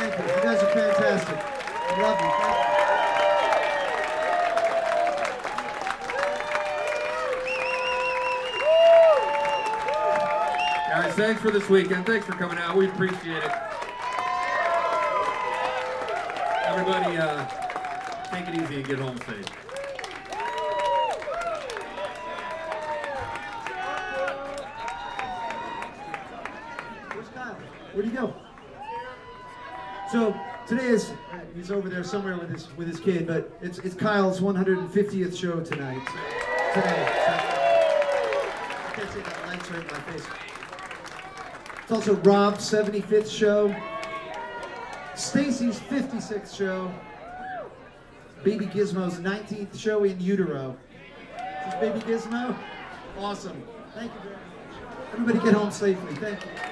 Thank you. You guys are fantastic. I love you. Thank you. Guys, thanks for this weekend. Thanks for coming out. We appreciate it. Everybody, take it easy and get home safe. Where's Kyle? Where'd he go? So today is he's over there somewhere with his kid, but it's Kyle's 150th show tonight. Today. I can't see that light's right in my face. It's also Rob's 75th show, Stacy's 56th show, Baby Gizmo's 19th show in utero. Is this Baby Gizmo? Awesome. Thank you very much. Everybody get home safely. Thank you.